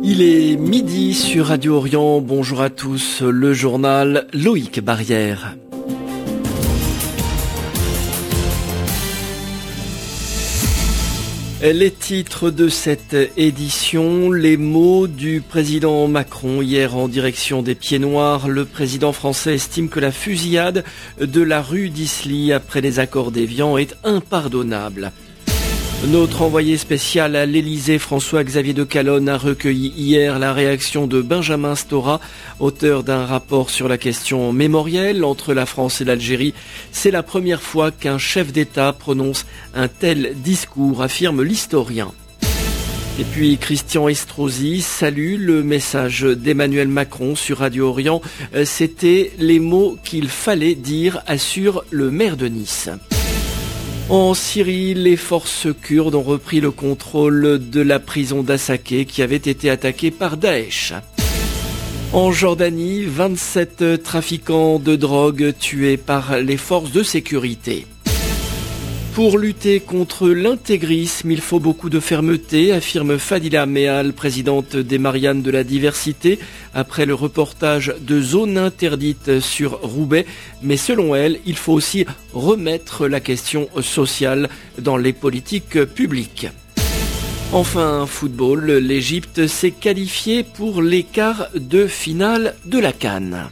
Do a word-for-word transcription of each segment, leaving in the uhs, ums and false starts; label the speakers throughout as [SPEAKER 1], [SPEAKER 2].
[SPEAKER 1] Il est midi sur Radio Orient. Bonjour à tous. Le journal Loïc Barrière. Les titres de cette édition, les mots du président Macron hier en direction des Pieds-Noirs. Le président français estime que la fusillade de la rue d'Isly après les accords d'Évian est impardonnable. Notre envoyé spécial à l'Élysée, François-Xavier de Calonne, a recueilli hier la réaction de Benjamin Stora, auteur d'un rapport sur la question mémorielle entre la France et l'Algérie. C'est la première fois qu'un chef d'État prononce un tel discours, affirme l'historien. Et puis Christian Estrosi salue le message d'Emmanuel Macron sur Radio Orient. C'était les mots qu'il fallait dire, assure le maire de Nice. En Syrie, les forces kurdes ont repris le contrôle de la prison d'Assaké qui avait été attaquée par Daesh. En Jordanie, vingt-sept trafiquants de drogue tués par les forces de sécurité. Pour lutter contre l'intégrisme, il faut beaucoup de fermeté, affirme Fadila Mehal, présidente des Mariannes de la diversité, après le reportage de Zone interdite sur Roubaix. Mais selon elle, il faut aussi remettre la question sociale dans les politiques publiques. Enfin, football, l'Égypte s'est qualifiée pour les quarts de finale de la CAN.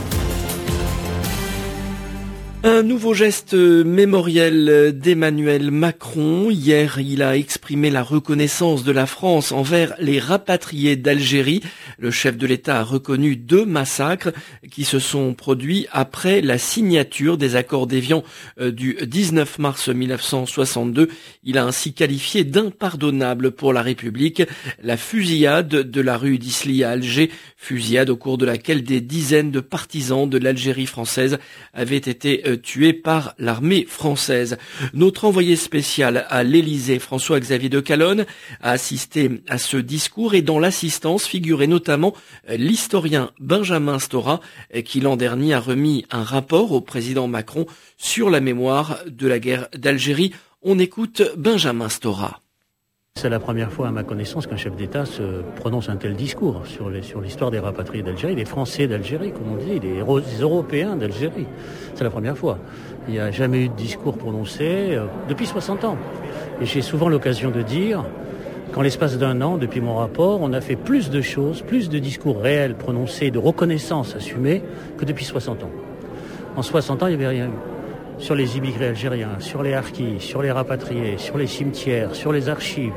[SPEAKER 1] Un nouveau geste mémoriel d'Emmanuel Macron. Hier, il a exprimé la reconnaissance de la France envers les rapatriés d'Algérie. Le chef de l'État a reconnu deux massacres qui se sont produits après la signature des accords d'Évian du dix-neuf mars mille neuf cent soixante-deux. Il a ainsi qualifié d'impardonnable pour la République la fusillade de la rue d'Isly à Alger, fusillade au cours de laquelle des dizaines de partisans de l'Algérie française avaient été tués par l'armée française. Notre envoyé spécial à l'Élysée, François-Xavier de Calonne, a assisté à ce discours et dans l'assistance figurait notamment l'historien Benjamin Stora qui l'an dernier a remis un rapport au président Macron sur la mémoire de la guerre d'Algérie. On écoute Benjamin Stora.
[SPEAKER 2] C'est la première fois à ma connaissance qu'un chef d'État se prononce un tel discours sur, les, sur l'histoire des rapatriés d'Algérie, des Français d'Algérie, comme on dit, des, héros, des Européens d'Algérie. C'est la première fois. Il n'y a jamais eu de discours prononcé euh, depuis soixante ans. Et j'ai souvent l'occasion de dire qu'en l'espace d'un an, depuis mon rapport, on a fait plus de choses, plus de discours réels prononcés, de reconnaissance assumée, que depuis soixante ans. En soixante ans, il n'y avait rien eu. Sur les immigrés algériens, sur les harkis, sur les rapatriés, sur les cimetières, sur les archives,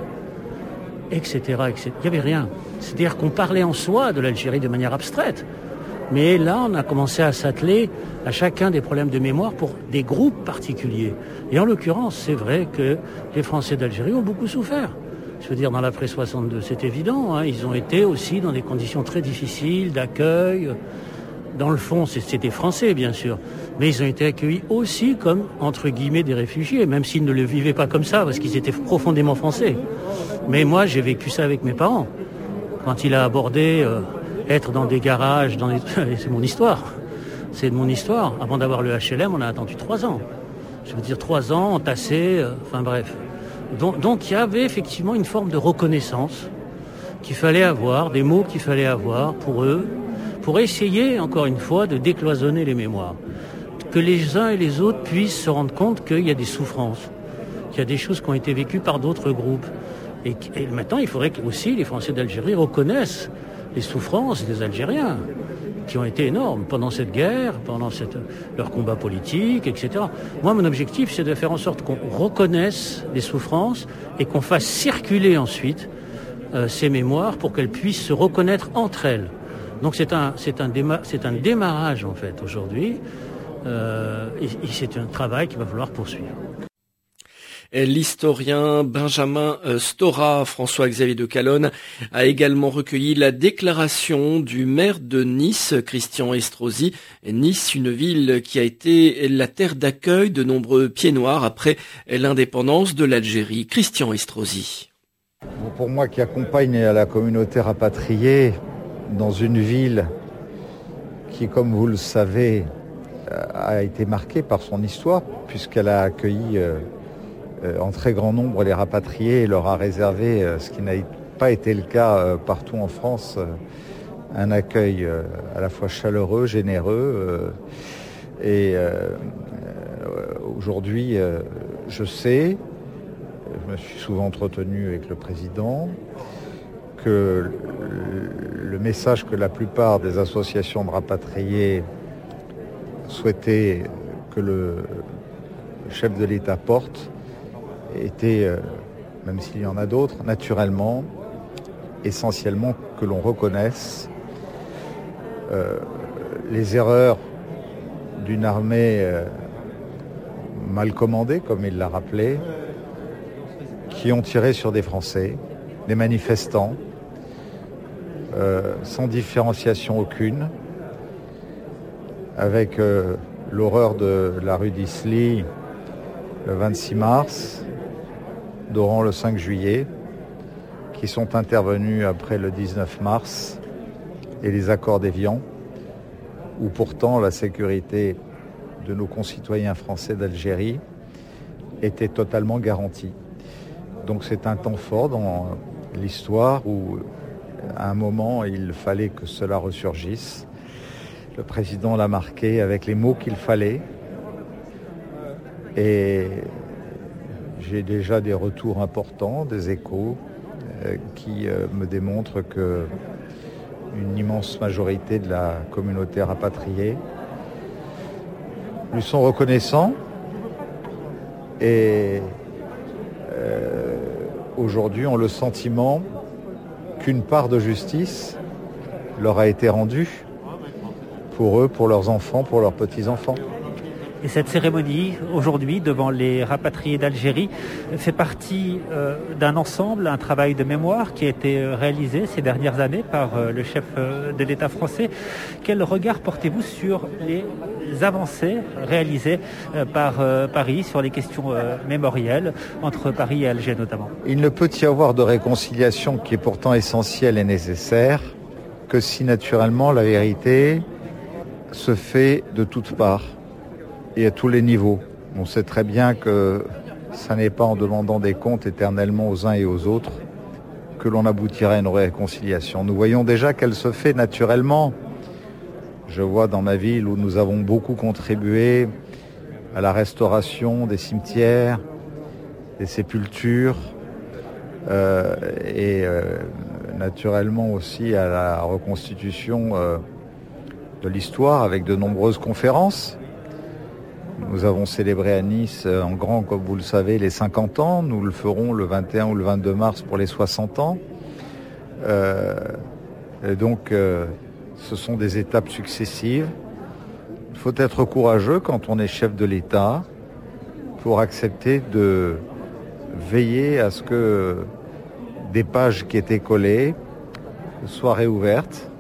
[SPEAKER 2] et cetera, et cetera. Il n'y avait rien. C'est-à-dire qu'on parlait en soi de l'Algérie de manière abstraite. Mais là, on a commencé à s'atteler à chacun des problèmes de mémoire pour des groupes particuliers. Et en l'occurrence, c'est vrai que les Français d'Algérie ont beaucoup souffert. Je veux dire, dans l'après soixante-deux, c'est évident. Hein, ils ont été aussi dans des conditions très difficiles d'accueil. Dans le fond, c'était français, bien sûr. Mais ils ont été accueillis aussi comme, entre guillemets, des réfugiés, même s'ils ne le vivaient pas comme ça, parce qu'ils étaient profondément français. Mais moi, j'ai vécu ça avec mes parents. Quand il a abordé euh, être dans des garages, dans les... c'est mon histoire. C'est de mon histoire. Avant d'avoir le H L M, on a attendu trois ans. Je veux dire, trois ans, entassés, euh, enfin bref. Donc, donc, il y avait effectivement une forme de reconnaissance qu'il fallait avoir, des mots qu'il fallait avoir pour eux, pour essayer, encore une fois, de décloisonner les mémoires. Que les uns et les autres puissent se rendre compte qu'il y a des souffrances, qu'il y a des choses qui ont été vécues par d'autres groupes. Et, et maintenant, il faudrait que aussi les Français d'Algérie reconnaissent les souffrances des Algériens, qui ont été énormes pendant cette guerre, pendant cette, leur combat politique, et cetera. Moi, mon objectif, c'est de faire en sorte qu'on reconnaisse les souffrances et qu'on fasse circuler ensuite euh, ces mémoires pour qu'elles puissent se reconnaître entre elles. Donc c'est un, c'est un, déma- c'est un démarrage, en fait, aujourd'hui. Euh, et, et c'est un travail qu'il va falloir poursuivre.
[SPEAKER 1] L'historien Benjamin Stora, François-Xavier de Calonne, a également recueilli la déclaration du maire de Nice, Christian Estrosi. Nice, une ville qui a été la terre d'accueil de nombreux pieds-noirs après l'indépendance de l'Algérie. Christian Estrosi.
[SPEAKER 3] Pour moi qui accompagne la communauté rapatriée dans une ville qui, comme vous le savez, a été marquée par son histoire, puisqu'elle a accueilli euh, en très grand nombre les rapatriés et leur a réservé euh, ce qui n'a pas été le cas euh, partout en France. Euh, un accueil euh, à la fois chaleureux, généreux. Euh, et euh, euh, aujourd'hui, euh, je sais, je me suis souvent entretenu avec le président, que le, le message que la plupart des associations de rapatriés souhaitaient que le chef de l'État porte était, euh, même s'il y en a d'autres, naturellement, essentiellement que l'on reconnaisse euh, les erreurs d'une armée euh, mal commandée, comme il l'a rappelé, qui ont tiré sur des Français, des manifestants, euh, sans différenciation aucune, avec euh, l'horreur de la rue d'Isly le vingt-six mars, d'Oran le cinq juillet, qui sont intervenus après le dix-neuf mars et les accords d'Évian, où pourtant la sécurité de nos concitoyens français d'Algérie était totalement garantie. Donc c'est un temps fort dans l'histoire où, à un moment, il fallait que cela ressurgisse. Le président l'a marqué avec les mots qu'il fallait. Et j'ai déjà des retours importants, des échos, euh, qui euh, me démontrent que une immense majorité de la communauté rapatriée lui sont reconnaissants. Et euh, aujourd'hui ont le sentiment qu'une part de justice leur a été rendue pour eux, pour leurs enfants, pour leurs petits-enfants.
[SPEAKER 4] Et cette cérémonie, aujourd'hui, devant les rapatriés d'Algérie, fait partie euh, d'un ensemble, un travail de mémoire qui a été réalisé ces dernières années par euh, le chef euh, de l'État français. Quel regard portez-vous sur les avancées réalisées euh, par euh, Paris sur les questions euh, mémorielles entre Paris et Alger notamment?
[SPEAKER 3] Il ne peut y avoir de réconciliation qui est pourtant essentielle et nécessaire que si naturellement la vérité se fait de toutes parts et à tous les niveaux. On sait très bien que ça n'est pas en demandant des comptes éternellement aux uns et aux autres que l'on aboutira à une réconciliation. Nous voyons déjà qu'elle se fait naturellement. Je vois dans ma ville où nous avons beaucoup contribué à la restauration des cimetières, des sépultures euh, et euh, naturellement aussi à la reconstitution euh, de l'histoire avec de nombreuses conférences. Nous avons célébré à Nice en grand, comme vous le savez, les cinquante ans. Nous le ferons le vingt et un ou le vingt-deux mars pour les soixante ans. Euh, et donc, euh, ce sont des étapes successives. Il faut être courageux quand on est chef de l'État pour accepter de veiller à ce que des pages qui étaient collées soient réouvertes,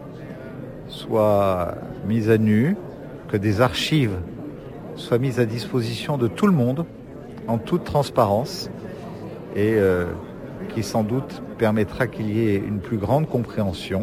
[SPEAKER 3] soient mises à nu, que des archives soient mises à disposition de tout le monde en toute transparence et euh, qui sans doute permettra qu'il y ait une plus grande compréhension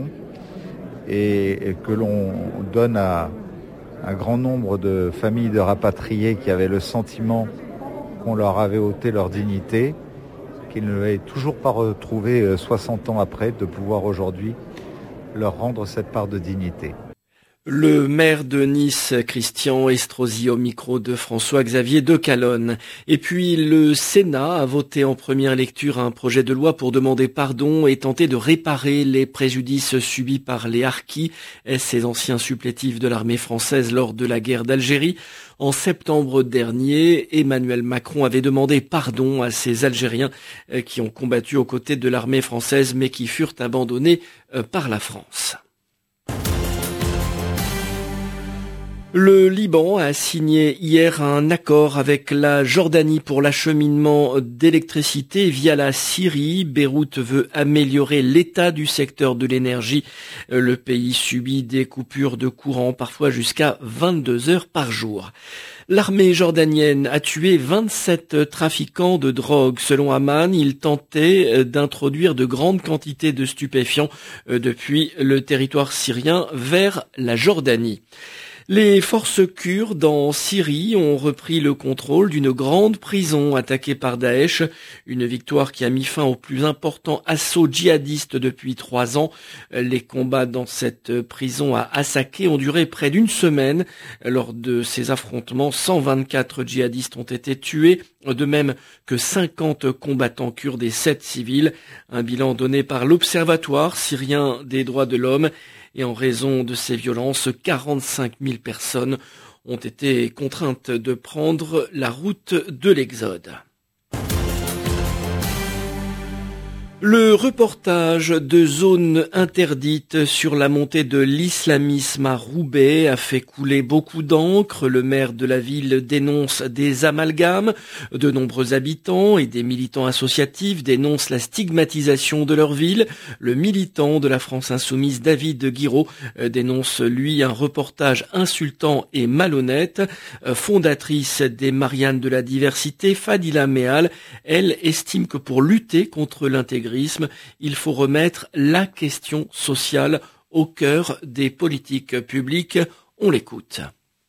[SPEAKER 3] et, et que l'on donne à un grand nombre de familles de rapatriés qui avaient le sentiment qu'on leur avait ôté leur dignité, qu'ils ne l'avaient toujours pas retrouvé soixante ans après, de pouvoir aujourd'hui leur rendre cette part de dignité.
[SPEAKER 1] Le maire de Nice, Christian Estrosi, au micro de François-Xavier de Calonne. Et puis le Sénat a voté en première lecture un projet de loi pour demander pardon et tenter de réparer les préjudices subis par les harkis, ces anciens supplétifs de l'armée française lors de la guerre d'Algérie. En septembre dernier, Emmanuel Macron avait demandé pardon à ces Algériens qui ont combattu aux côtés de l'armée française mais qui furent abandonnés par la France. Le Liban a signé hier un accord avec la Jordanie pour l'acheminement d'électricité via la Syrie. Beyrouth veut améliorer l'état du secteur de l'énergie. Le pays subit des coupures de courant, parfois jusqu'à vingt-deux heures par jour. L'armée jordanienne a tué vingt-sept trafiquants de drogue. Selon Amman, ils tentaient d'introduire de grandes quantités de stupéfiants depuis le territoire syrien vers la Jordanie. Les forces kurdes en Syrie ont repris le contrôle d'une grande prison attaquée par Daesh, une victoire qui a mis fin au plus important assaut djihadiste depuis trois ans. Les combats dans cette prison à Hasakeh ont duré près d'une semaine. Lors de ces affrontements, cent vingt-quatre djihadistes ont été tués, de même que cinquante combattants kurdes et sept civils. Un bilan donné par l'Observatoire syrien des droits de l'homme. Et en raison de ces violences, quarante-cinq mille personnes ont été contraintes de prendre la route de l'Exode. Le reportage de zones interdites sur la montée de l'islamisme à Roubaix a fait couler beaucoup d'encre. Le maire de la ville dénonce des amalgames. De nombreux habitants et des militants associatifs dénoncent la stigmatisation de leur ville. Le militant de la France Insoumise, David Guiraud, dénonce, lui, un reportage insultant et malhonnête. Fondatrice des Mariannes de la diversité, Fadila Mehal, elle estime que pour lutter contre l'intégrisme, il faut remettre la question sociale au cœur des politiques publiques. On l'écoute.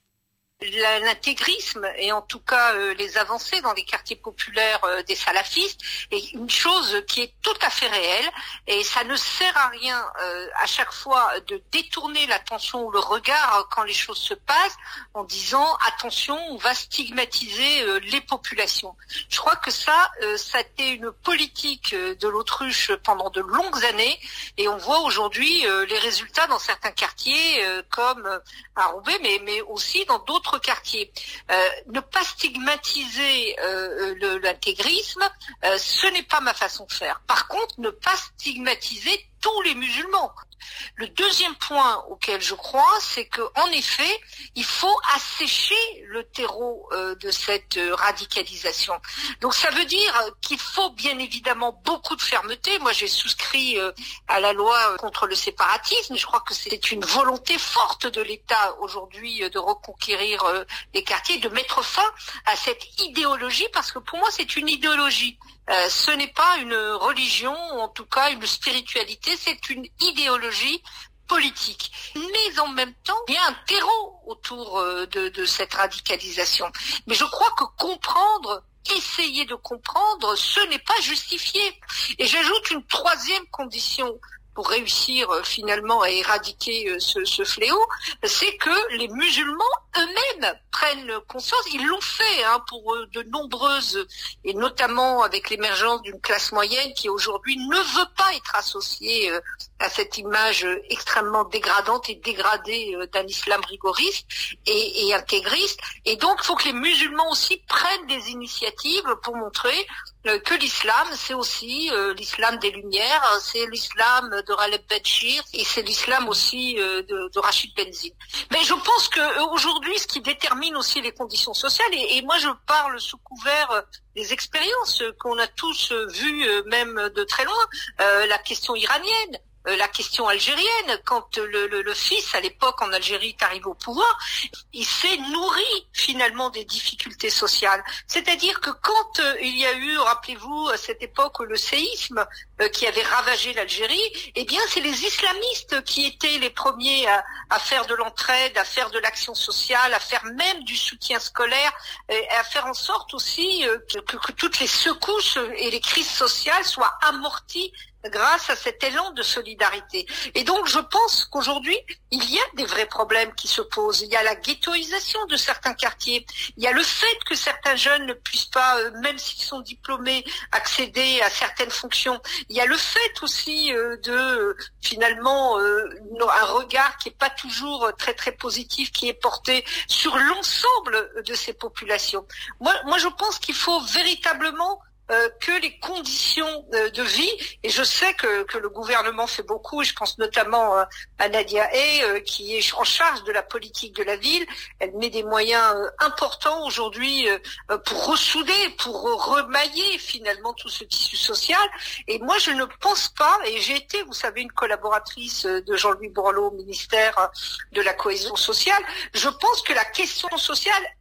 [SPEAKER 5] L'intégrisme et en tout cas euh, les avancées dans les quartiers populaires euh, des salafistes est une chose qui est tout à fait réelle et ça ne sert à rien euh, à chaque fois de détourner l'attention ou le regard quand les choses se passent en disant attention, on va stigmatiser euh, les populations. Je crois que ça, euh, ça a été une politique euh, de l'autruche pendant de longues années et on voit aujourd'hui euh, les résultats dans certains quartiers euh, comme euh, à Roubaix mais, mais aussi dans d'autres quartiers. Euh, ne pas stigmatiser euh, le, l'intégrisme, euh, ce n'est pas ma façon de faire. Par contre, ne pas stigmatiser tous les musulmans. Le deuxième point auquel je crois, c'est que en effet, il faut assécher le terreau euh, de cette euh, radicalisation. Donc ça veut dire qu'il faut bien évidemment beaucoup de fermeté. Moi, j'ai souscrit euh, à la loi contre le séparatisme. Je crois que c'est une volonté forte de l'État aujourd'hui euh, de reconquérir euh, les quartiers, de mettre fin à cette idéologie, parce que pour moi, c'est une idéologie. Euh, ce n'est pas une religion, ou en tout cas une spiritualité, c'est une idéologie politique. Mais en même temps, il y a un terreau autour euh, de, de cette radicalisation. Mais je crois que comprendre, essayer de comprendre, ce n'est pas justifié. Et j'ajoute une troisième condition pour réussir euh, finalement à éradiquer euh, ce, ce fléau, c'est que les musulmans eux-mêmes prennent conscience. Ils l'ont fait hein, pour euh, de nombreuses, et notamment avec l'émergence d'une classe moyenne qui aujourd'hui ne veut pas être associée euh, à cette image euh, extrêmement dégradante et dégradée euh, d'un islam rigoriste et, et intégriste. Et donc, il faut que les musulmans aussi prennent des initiatives pour montrer euh, que l'islam, c'est aussi euh, l'islam des Lumières, c'est l'islam de Raleb Benchir et c'est l'islam aussi euh, de, de Rachid Benzine. Mais je pense que euh, aujourd'hui, ce qui détermine aussi les conditions sociales, et, et moi je parle sous couvert euh, des expériences qu'on a tous euh, vues, euh, même de très loin, euh, la question iranienne, euh, la question algérienne, quand le, le, le fils à l'époque en Algérie est arrivé au pouvoir, il s'est nourri finalement des difficultés sociales. C'est-à-dire que quand euh, il y a eu, rappelez-vous, à cette époque, le séisme euh, qui avait ravagé l'Algérie, eh bien c'est les islamistes qui étaient les premiers à, à faire de l'entraide, à faire de l'action sociale, à faire même du soutien scolaire, et à faire en sorte aussi euh, que, que toutes les secousses et les crises sociales soient amorties grâce à cet élan de solidarité. Et donc, je pense qu'aujourd'hui, il y a des vrais problèmes qui se posent. Il y a la ghettoisation de certains quartiers. Il y a le fait que certains jeunes ne puissent pas, euh, même s'ils sont diplômés, accéder à certaines fonctions. Il y a le fait aussi euh, de, euh, finalement, euh, un regard qui n'est pas toujours très, très positif, qui est porté sur l'ensemble de ces populations. Moi, moi je pense qu'il faut véritablement Euh, que les conditions euh, de vie, et je sais que, que le gouvernement fait beaucoup, et je pense notamment euh, à Nadia Hay, euh, qui est en charge de la politique de la ville. Elle met des moyens euh, importants aujourd'hui euh, pour ressouder, pour remailler finalement tout ce tissu social. Et moi, je ne pense pas, et j'ai été, vous savez, une collaboratrice de Jean-Louis Borloo au ministère de la Cohésion sociale, je pense que la question sociale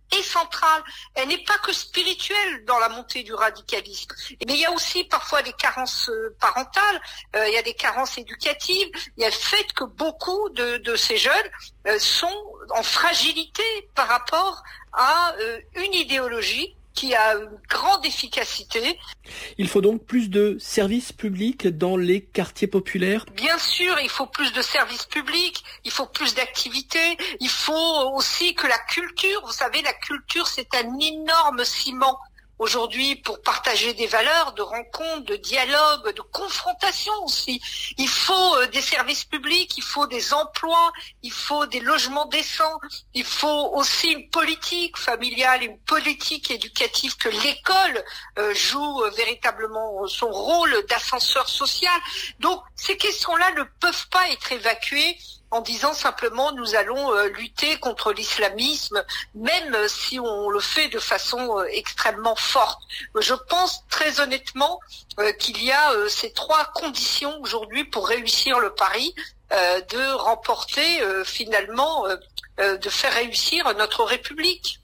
[SPEAKER 5] est centrale. Elle n'est pas que spirituelle dans la montée du radicalisme. Mais il y a aussi parfois des carences parentales, euh, il y a des carences éducatives, il y a le fait que beaucoup de, de ces jeunes euh, sont en fragilité par rapport à euh, une idéologie qui a une grande efficacité.
[SPEAKER 1] Il faut donc plus de services publics dans les quartiers populaires?
[SPEAKER 5] Bien sûr, il faut plus de services publics, il faut plus d'activités, il faut aussi que la culture, vous savez, la culture c'est un énorme ciment aujourd'hui pour partager des valeurs, de rencontres, de dialogues, de confrontation aussi. Il faut euh, des services publics, il faut des emplois, il faut des logements décents, il faut aussi une politique familiale, une politique éducative, que l'école euh, joue euh, véritablement son rôle d'ascenseur social. Donc ces questions-là ne peuvent pas être évacuées en disant simplement nous allons euh, lutter contre l'islamisme, même euh, si on le fait de façon euh, extrêmement forte. Je pense très honnêtement euh, qu'il y a euh, ces trois conditions aujourd'hui pour réussir le pari euh, de remporter euh, finalement, euh, euh, de faire réussir notre République.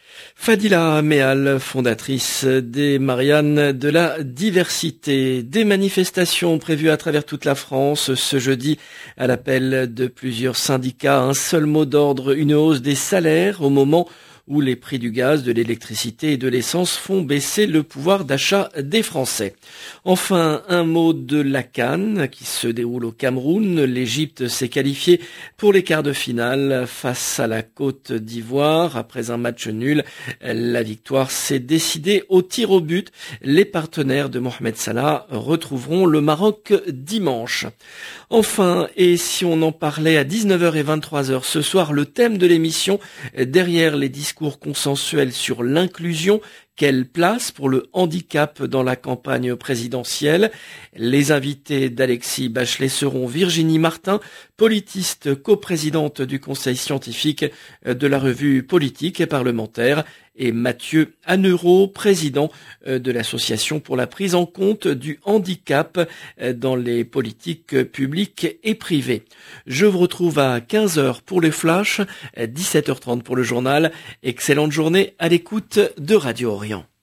[SPEAKER 1] Fadila Mehal, fondatrice des Mariannes de la diversité. Des manifestations prévues à travers toute la France ce jeudi à l'appel de plusieurs syndicats. Un seul mot d'ordre, une hausse des salaires au moment où les prix du gaz, de l'électricité et de l'essence font baisser le pouvoir d'achat des Français. Enfin, un mot de la CAN qui se déroule au Cameroun. L'Égypte s'est qualifiée pour les quarts de finale face à la Côte d'Ivoire. Après un match nul, la victoire s'est décidée au tir au but. Les partenaires de Mohamed Salah retrouveront le Maroc dimanche. Enfin, et si on en parlait à dix-neuf heures et vingt-trois heures ce soir, le thème de l'émission, derrière les discours consensuels sur l'inclusion, quelle place pour le handicap dans la campagne présidentielle? Les invités d'Alexis Bachelet seront Virginie Martin, politiste coprésidente du conseil scientifique de la revue Politique et Parlementaire, et Mathieu Aneuro, président de l'association pour la prise en compte du handicap dans les politiques publiques et privées. Je vous retrouve à quinze heures pour les flashs, dix-sept heures trente pour le journal. Excellente journée à l'écoute de Radio Orient.